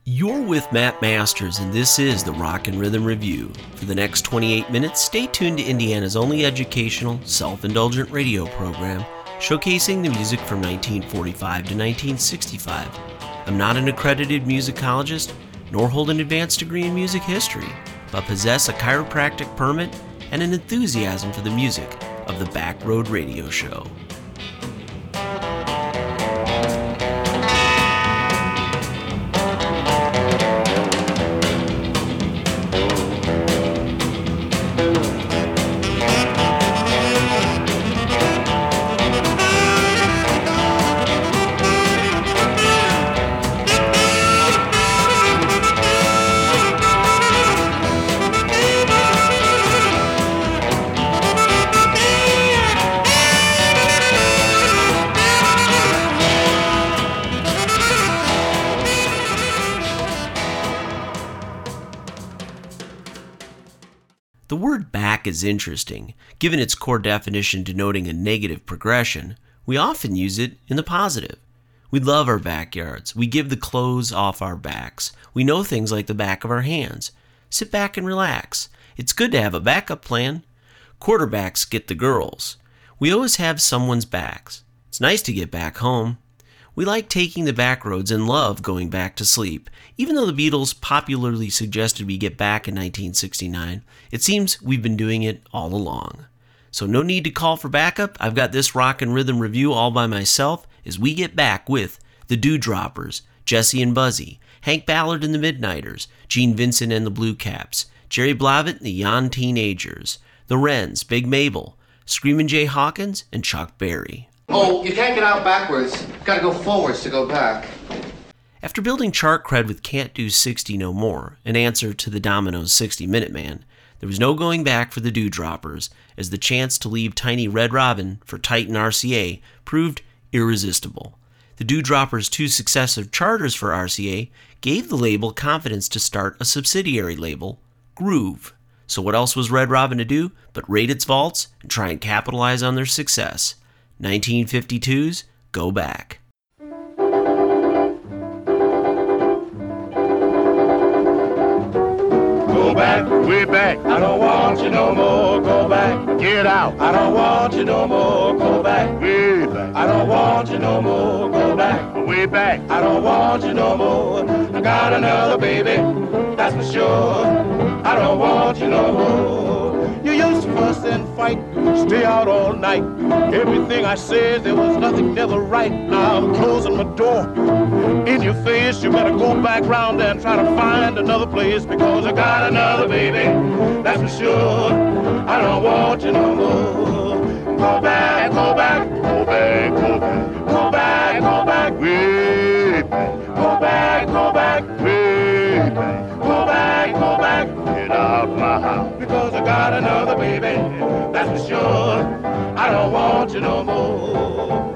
You're with Matt Masters, and this is the Rock and Rhythm Review. For the next 28 minutes, stay tuned to Indiana's only educational, self-indulgent radio program, showcasing the music from 1945 to 1965. I'm not an accredited musicologist, nor hold an advanced degree in music history, but possess a chiropractic permit and an enthusiasm for the music of the Back Road Radio Show. The word back is interesting. Given its core definition denoting a negative progression, we often use it in the positive. We love our backyards. We give the clothes off our backs. We know things like the back of our hands. Sit back and relax. It's good to have a backup plan. Quarterbacks get the girls. We always have someone's backs. It's nice to get back home. We like taking the back roads and love going back to sleep. Even though the Beatles popularly suggested we get back in 1969, it seems we've been doing it all along. So no need to call for backup. I've got this rock and rhythm review all by myself as we get back with the Dewdroppers, Jesse and Buzzy, Hank Ballard and the Midnighters, Gene Vincent and the Blue Caps, Jerry Blavat and the Yon Teenagers, the Wrens, Big Mabel, Screamin' Jay Hawkins, and Chuck Berry. Oh, you can't get out backwards. Gotta go forwards to go back. After building chart cred with Can't Do 60 No More, an answer to the Domino's 60-Minute Man, there was no going back for the Dewdroppers, as the chance to leave tiny Red Robin for Titan RCA proved irresistible. The Dewdroppers' two successive charters for RCA gave the label confidence to start a subsidiary label, Groove. So what else was Red Robin to do but raid its vaults and try and capitalize on their success? 1952's Go Back. Go back, way back. I don't want you no more. Go back, get out. I don't want you no more. Go back, way back. I don't want you no more. Go back, way back. I don't want you no more. I got another baby, that's for sure. I don't want you no more. You used to fuss and fight, stay out all night. Everything I said, there was nothing never right. Now I'm closing my door in your face. You better go back round and try to find another place, because I got another baby, that's for sure. I don't want you no more. Go back, go back, go back, go back, go back, go back, way back. Go back, go back, way back. Go back, go back, get out my house, because I got another baby, that's for sure. I don't want you no more.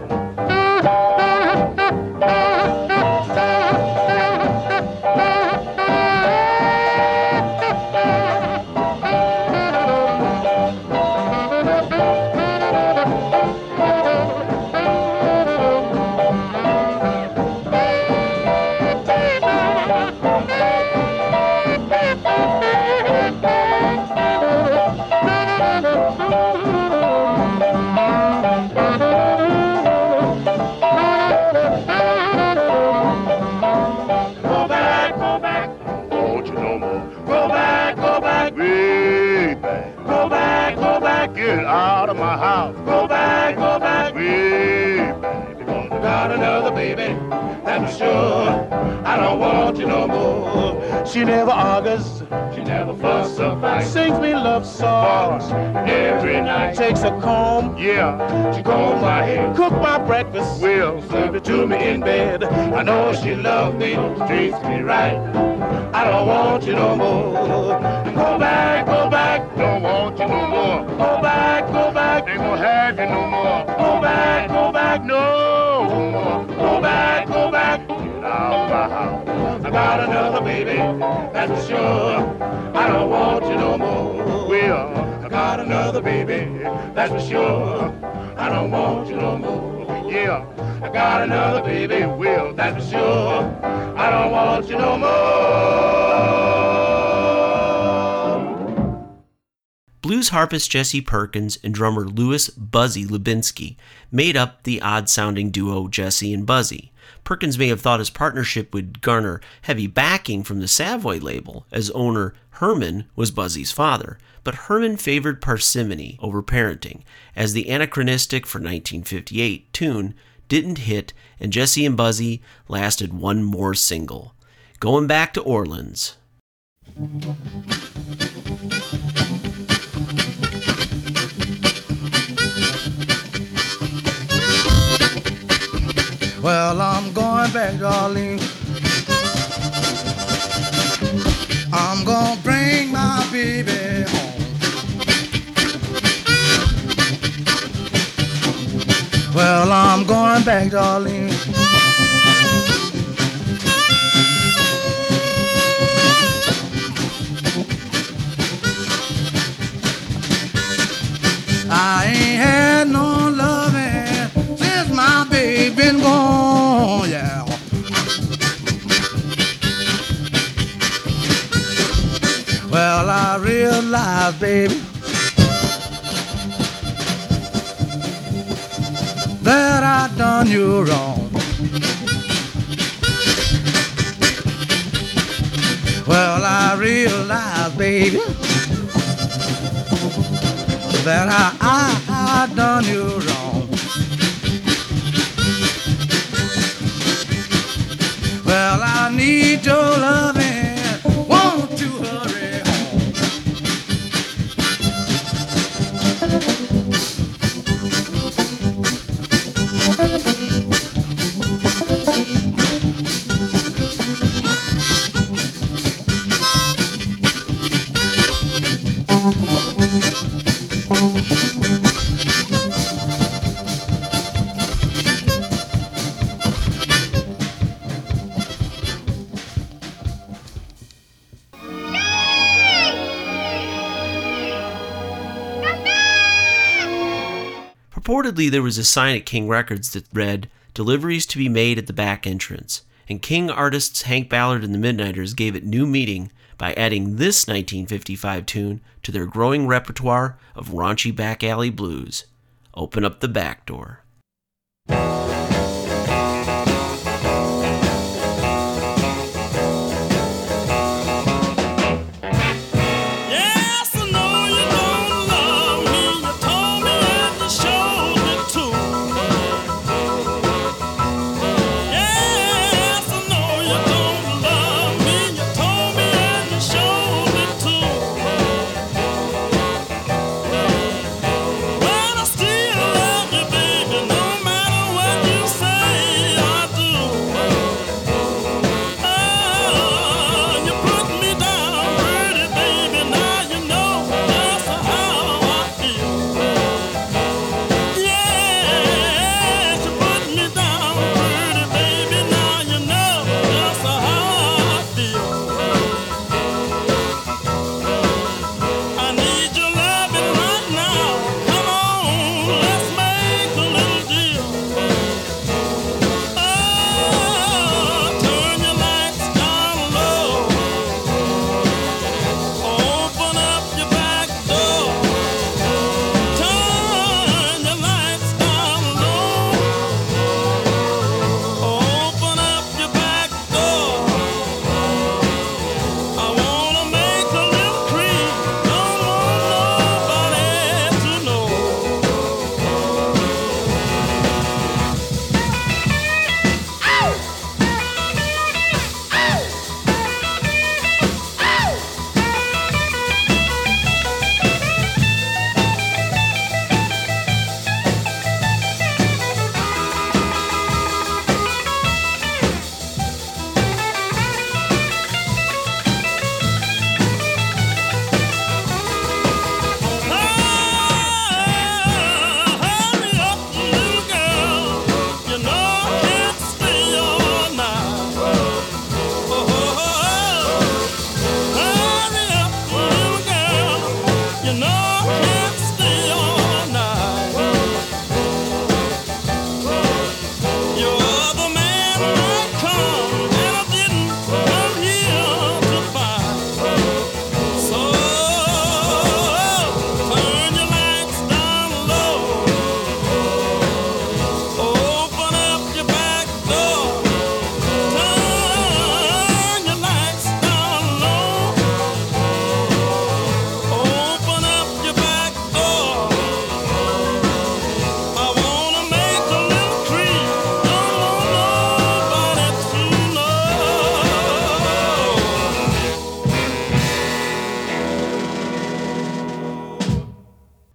Get out of my house. Go back, way back. Because I got another baby, that's for sure. I don't want you no more. She never argues, she never fuss or fight. Sings me love songs every night. Takes a comb, yeah, she combs my hair. Cook my breakfast, will serve it to me in bed. I know she loves me, treats me right. I don't want you no more. Go back, don't want you no more. Go back, they won't have you no more. Go back, no more. Go back, get out of my house. I got another baby, that's for sure. I don't want you no more. Well, I got another baby, that's for sure. I don't want you no more. Yeah, I got another baby, well, that's for sure. I I don't want you no more. Blues harpist Jesse Perkins and drummer Louis Buzzy Lubinsky made up the odd-sounding duo Jesse and Buzzy. Perkins may have thought his partnership would garner heavy backing from the Savoy label, as owner Herman was Buzzy's father, but Herman favored parsimony over parenting, as the anachronistic for 1958 tune didn't hit and Jesse and Buzzy lasted one more single. Going Back to Orleans. Well, I'm going back to Orleans. I'm gonna bring my baby home. Well, I'm going back to Orleans. I ain't had no loving since my baby been gone, yeah. Well, I realize, baby, that I done you wrong. Well, I realize, baby, that I done you wrong. Well, I need your loving. Won't you hurry home? Purportedly, there was a sign at King Records that read, "Deliveries to be made at the back entrance," and King artists Hank Ballard and the Midnighters gave it new meaning by adding this 1955 tune to their growing repertoire of raunchy back alley blues, "Open Up the Back Door." Well, I still love you, baby, no matter what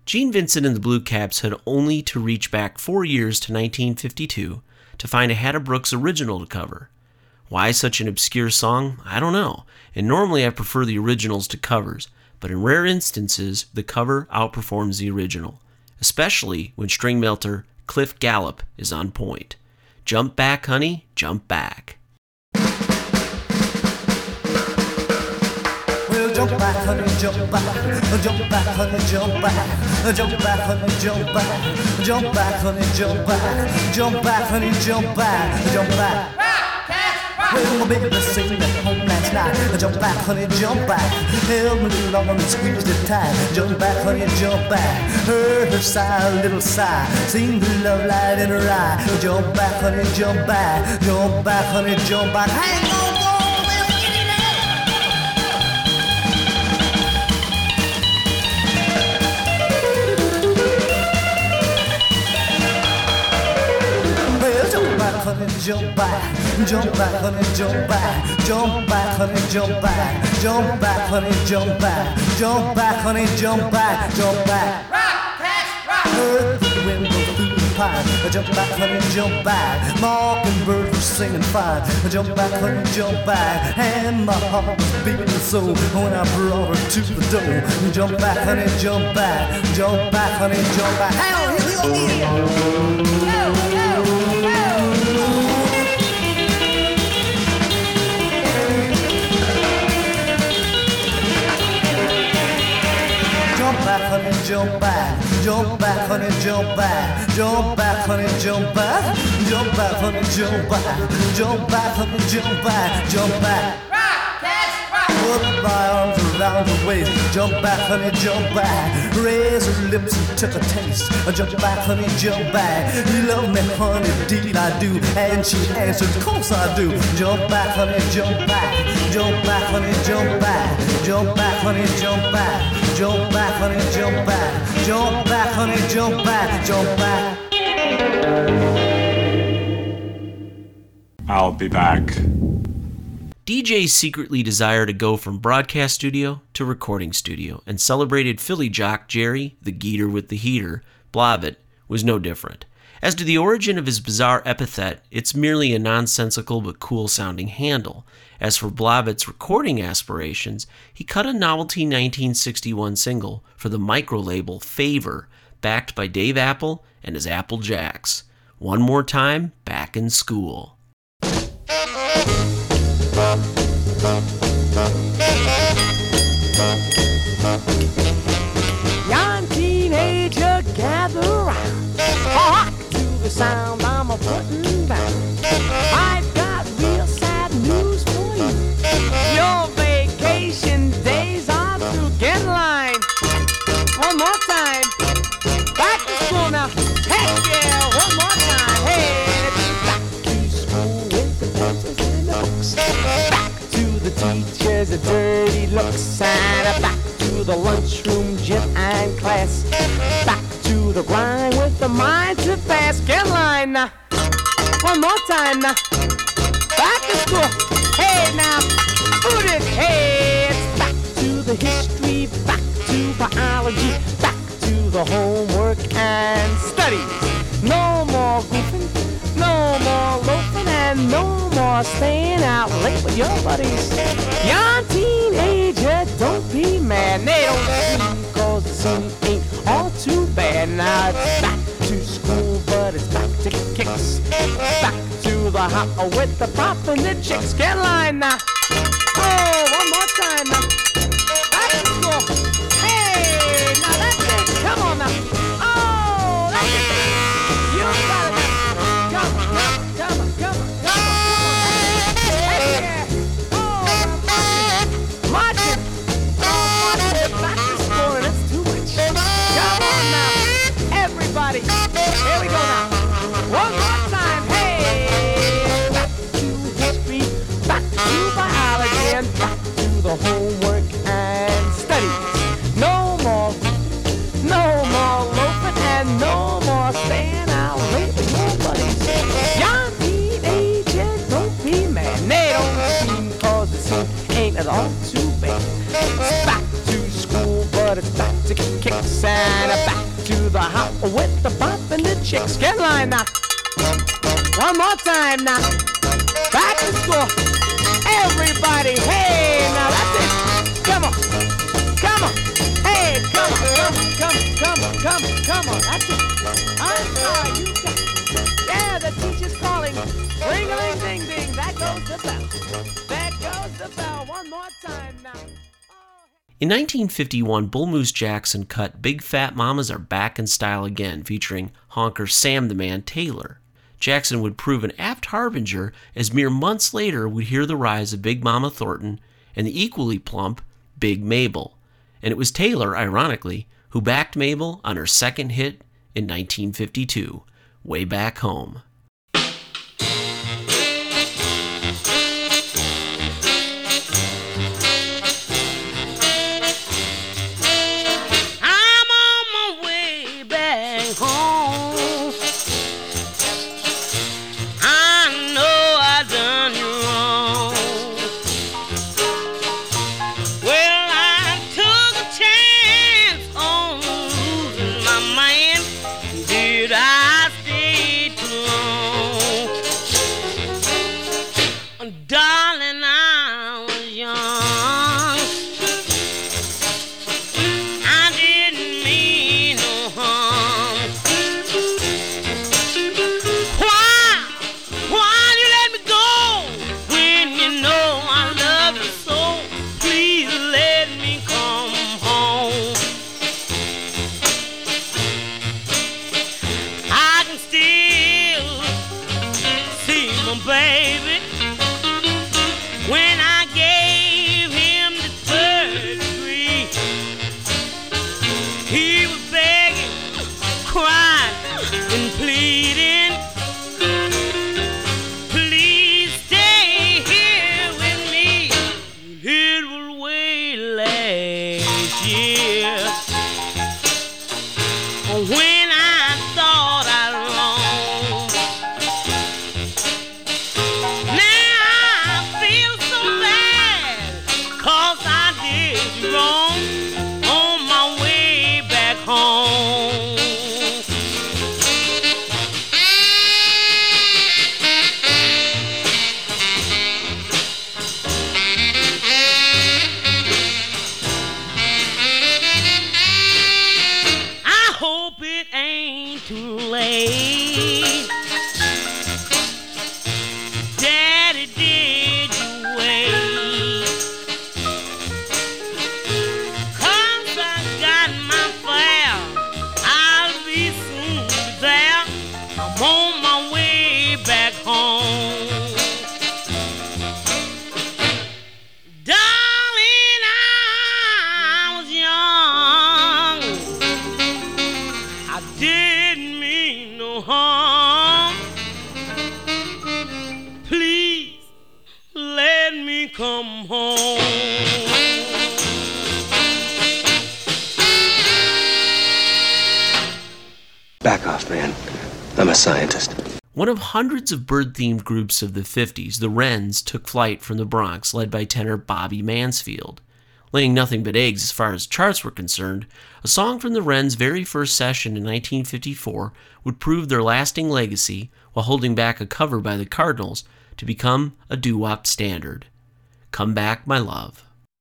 Gene Vincent and the Blue Caps had only to reach back 4 years to 1952 to find a Hadda Brooks original to cover. Why such an obscure song? I don't know, and normally I prefer the originals to covers, but in rare instances, the cover outperforms the original, especially when string melter Cliff Gallup is on point. Jump back, honey, jump back. Well, jump back, honey, jump back. Jump back, honey, jump back. Jump back, honey, jump back. Jump back, honey, jump back. Jump back, honey, jump back. Jump back. Well, my baby sing at home last night. Jump back, honey, jump back. Held me a little long and squeezed it tight. Jump back, honey, jump back. Heard her sigh, a little sigh. Seen the love light in her eye. Jump back, honey, jump back. Jump back, honey, jump back. Hang on, go. Honey, jump back, jump back, honey, jump back, jump back, honey, jump back, jump back, honey, jump back, jump back, honey, jump back, jump back. Rock, cash, rock. Heard the wind blow through the pine. Jump back, honey, jump back. Mockingbird was singing fine. Jump back, honey, jump back. And my heart was beating so when I brought her to the door. Jump back, honey, jump back, jump back, honey, jump back. Hell, here we go again. Jump back, jump back, honey, jump back, jump back, honey, jump back, jump back, honey, jump back, jump back, honey, jump back, jump back. Rock, cash, rock. Put my arms around her waist, jump back, honey, jump back. Raise her lips and took a taste. Jump back, honey, jump back. You love me, honey, indeed I do. And she answered, of course I do. Jump back, honey, jump back. Jump back, honey, jump back. Jump back, honey, jump back. Jump back, honey, jump back. Jump back, honey, jump back. Jump back. I'll be back. DJs secretly desire to go from broadcast studio to recording studio, and celebrated Philly jock Jerry, the Geeter with the heater, Blavat, was no different. As to the origin of his bizarre epithet, it's merely a nonsensical but cool-sounding handle. As for Blavat's recording aspirations, he cut a novelty 1961 single for the micro-label Favor, backed by Dave Apple and his Apple Jacks. One more time, back in school. Young teenager, gather round. Hark to the sound I'm a-putting down. I've got real sad news for you. Your vacation days are through. Get in line. One more time. Back to school now. Heck yeah, one more time. Hey, back to school with the pencils and the books. Back to the teachers, the dirty looks. And back to the lunchroom, gym and class. Back to the grind with the mind to pass. Get in line now. One more time now. Back to school. Hey now. Boot it. Hey, it's back to the history, back to biology, back to the homework and studies. No more goofing, no more loafing, and no more staying out late with your buddies. Young teenager, don't be mad. They don't seem, cause the scene ain't all too bad. Now it's back to school, but it's back to kicks. Back to the hop with the pop and the chicks. Get in line now. Oh, one more time now. Back to school. Hey, now that's it. Come on now. Oh, that's it. You got it. Come on, come on, come on, come on. Hey, yeah. Oh, marching. Oh, marching. Back to school, and it's too much. Come on now. Everybody. Here we go now. One more time. Hey. Back to history. Back to biology. And back to the homework and studies. No more loafing, and no more staying out late with your buddies. Young teenagers, don't be mad. They don't seem, cause the scene ain't at all too bad. It's back to school, but it's back to kicks. bus and back to the house with the bump and the chicks. Get in line now. One more time now. Back to school. Everybody, hey, now that's it. Come on. Come on. Hey, come on. Come on. That's it. I'm sorry, you got it. Yeah, the teacher's calling. Ring-a-ling-ding-ding. That goes the bell. There goes the bell. One more time now. In 1951, Bull Moose Jackson cut Big Fat Mamas Are Back in Style Again, featuring honker Sam the Man Taylor. Jackson would prove an apt harbinger as mere months later would hear the rise of Big Mama Thornton and the equally plump Big Mabel. And it was Taylor, ironically, who backed Mabel on her second hit in 1952, Way Back Home. Back off, man. I'm a scientist. One of hundreds of bird-themed groups of the 50s, the Wrens took flight from the Bronx, led by tenor Bobby Mansfield. Laying nothing but eggs as far as charts were concerned, a song from the Wrens' very first session in 1954 would prove their lasting legacy while holding back a cover by the Cardinals to become a doo-wop standard. Come Back, My Love.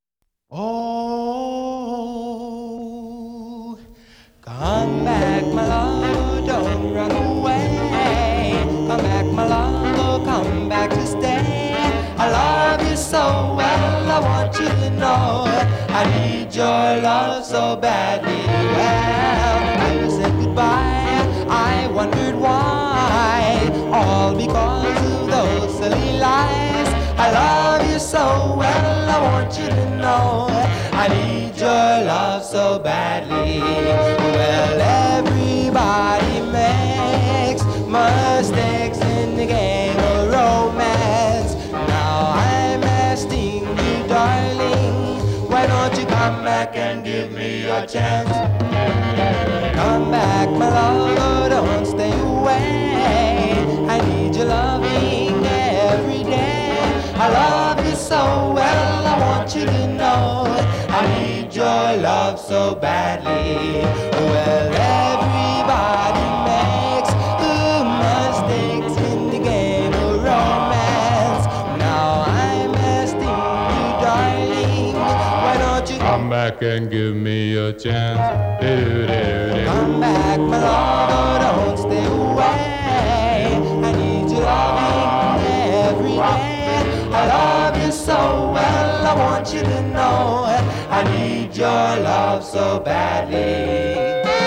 Oh, come back, my love, don't run away. Come back, my love, oh, come back to stay. I love you so well, I want you to know I need your love so badly. Well, when you said goodbye, I wondered why. All because of those silly lies. I love you so well, I want you to know I need your love so badly. Well, everybody makes mistakes in the game of romance. Now I'm asking you, darling, why don't you come back and give me your chance? Come back, my love, don't stay away. I need your loving every day. I love you so well, I want you to know I need need your love so badly. Well, everybody makes mistakes in the game of romance. Now I'm asking you, darling, why don't you come back and give me a chance? come back, my love, oh, don't stay away. I need your loving every day. I love you so well, I want you to know I need your love so badly.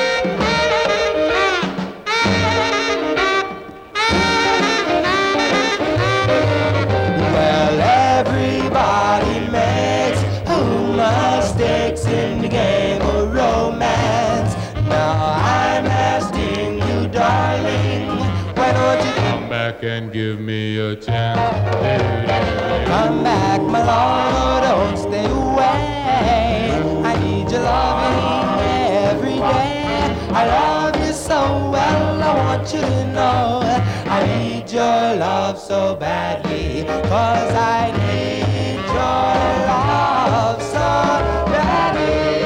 Well, everybody makes mistakes in the game of romance. Now I'm asking you, darling, why don't you Come back and give me a chance. come back, my love, don't stay away. I need your loving every day. I love you so well, I want you to know I need your love so badly. 'Cause I need your love so badly.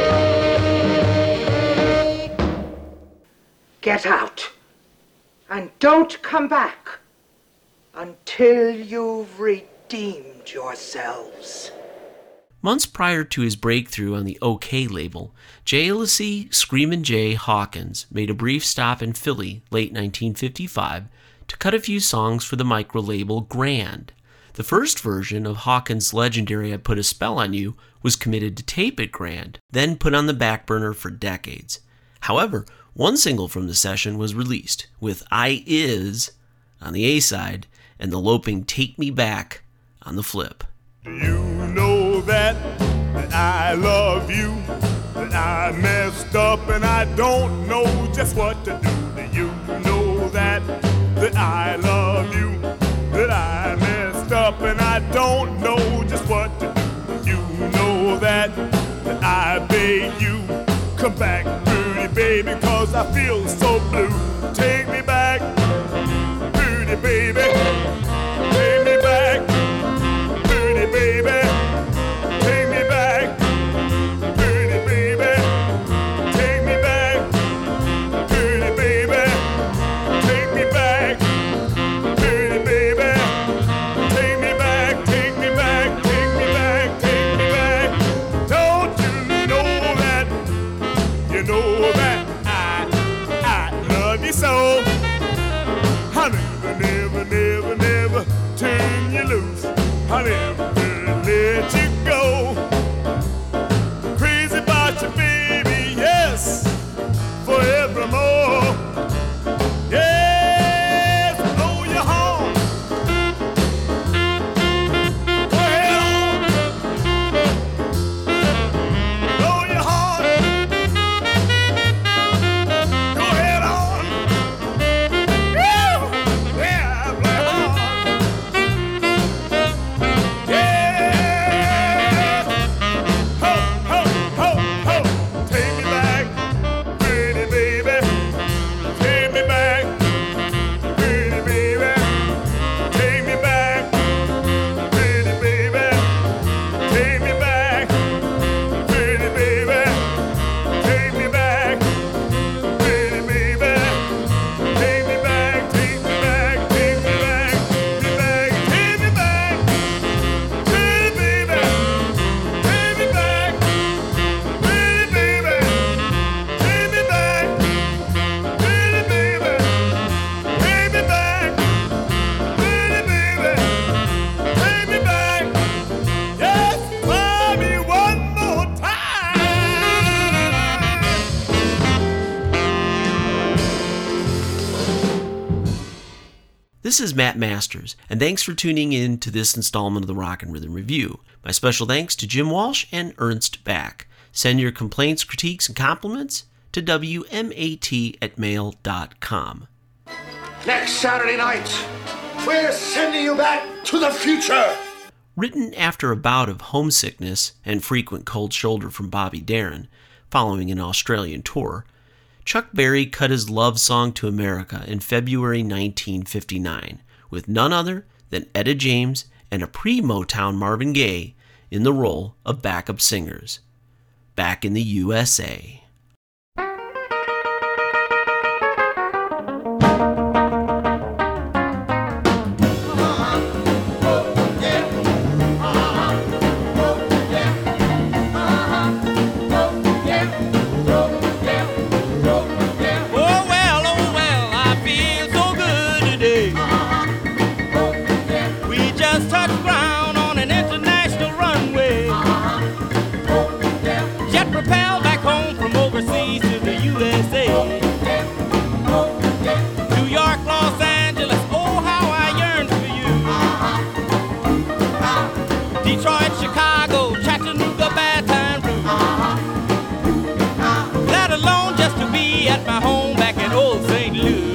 Get out. And don't come back until you've redeemed yourselves. Months prior to his breakthrough on the OK label, J. Elysee Screamin' Jay Hawkins made a brief stop in Philly late 1955 to cut a few songs for the micro-label Grand. The first version of Hawkins' legendary I Put a Spell on You was committed to tape at Grand, then put on the back burner for decades. However, one single from the session was released, with I Is on the A-side and the loping Take Me Back on the flip. You know that I love you, that I messed up and I don't know just what to do. You know that I love you, that I messed up and I don't know just what to do. You know that I beg you, come back, pretty baby, 'cause I feel so blue. Take me back, pretty baby, take me back, pretty baby, take me back, pretty baby, take me back, pretty baby, take me back, pretty baby, take me back, take me back, take me back, take me back. Don't you know that, you know that I love you so. I never, never, never turn you loose. I never let you go. Crazy about you, baby, yes, forevermore. Yes, blow your horn. Go ahead on. Blow your horn. Go ahead on. Woo! Yeah, blow your horn. Yeah. Ho, ho, ho, ho. Take me back, pretty baby. Take me back, pretty baby. Take me back, pretty baby. Take me back, pretty baby. Take me back, pretty baby. Take me back, take me back, take me back, take me back, pretty baby. Take me back, pretty baby. Take me back, pretty baby. Take me back, pretty baby. Take me back. Yes, try me one more time. This is Matt Masters, and thanks for tuning in to this installment of the Rock and Rhythm Review. My special thanks to Jim Walsh and Ernst Bach. Send your complaints, critiques, and compliments to wmat@mail.com. Next Saturday night, we're sending you back to the future. Written after a bout of homesickness and frequent cold shoulder from Bobby Darin, following an Australian tour, Chuck Berry cut his love song to America in February 1959, with none other than Etta James and a pre-Motown Marvin Gaye in the role of backup singers. back in the USA. Propelled back home from overseas to the USA. New York, Los Angeles, oh how I yearn for you. Detroit, Chicago, Chattanooga, Baton Rouge. Let alone just to be at my home back in old St. Louis.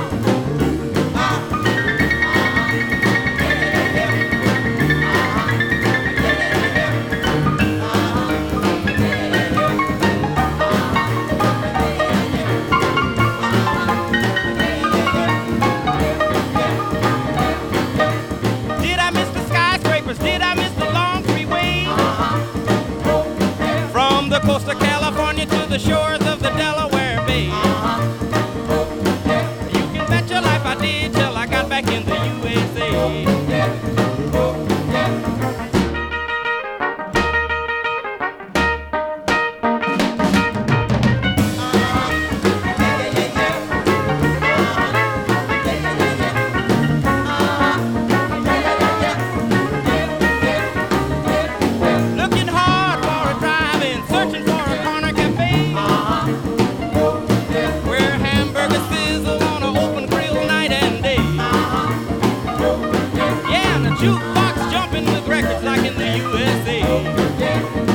Coast of California to the shores of the Delaware Bay. You can bet your life I did till I got back in the USA. Jukebox jumping with records like in the USA.